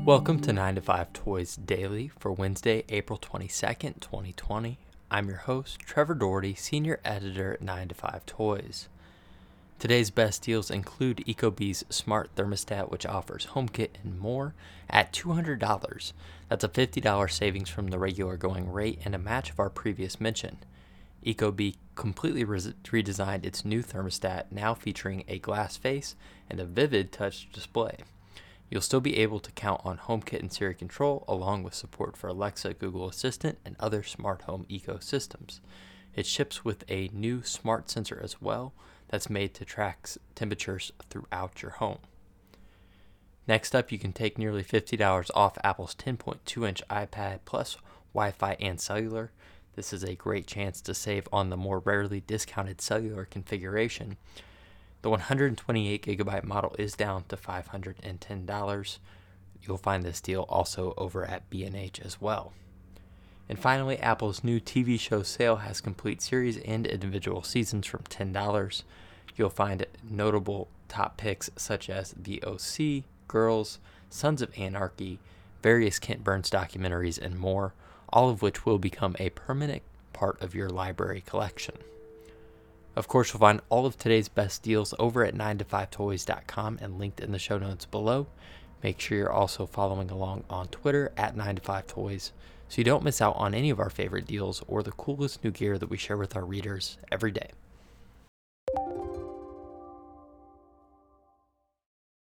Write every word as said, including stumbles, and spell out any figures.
Welcome to nine to five Toys Daily for Wednesday, April twenty-second, twenty twenty. I'm your host, Trevor Doherty, Senior Editor at nine to five Toys. Today's best deals include Ecobee's Smart Thermostat, which offers HomeKit and more at two hundred dollars. That's a fifty dollars savings from the regular going rate and a match of our previous mention. Ecobee completely re- redesigned its new thermostat, now featuring a glass face and a vivid touch display. You'll still be able to count on HomeKit and Siri control, along with support for Alexa, Google Assistant, and other smart home ecosystems. It ships with a new smart sensor as well that's made to track temperatures throughout your home. Next up, you can take nearly fifty dollars off Apple's ten point two inch iPad plus Wi-Fi and cellular. This is a great chance to save on the more rarely discounted cellular configuration. The one hundred twenty-eight gigabyte model is down to five hundred ten dollars. You'll find this deal also over at B and H as well. And finally, Apple's new T V show sale has complete series and individual seasons from ten dollars. You'll find notable top picks such as The O C, Girls, Sons of Anarchy, various Kent Burns documentaries, and more, all of which will become a permanent part of your library collection. Of course, you'll find all of today's best deals over at nine to five toys dot com and linked in the show notes below. Make sure you're also following along on Twitter at nine to five toys so you don't miss out on any of our favorite deals or the coolest new gear that we share with our readers every day.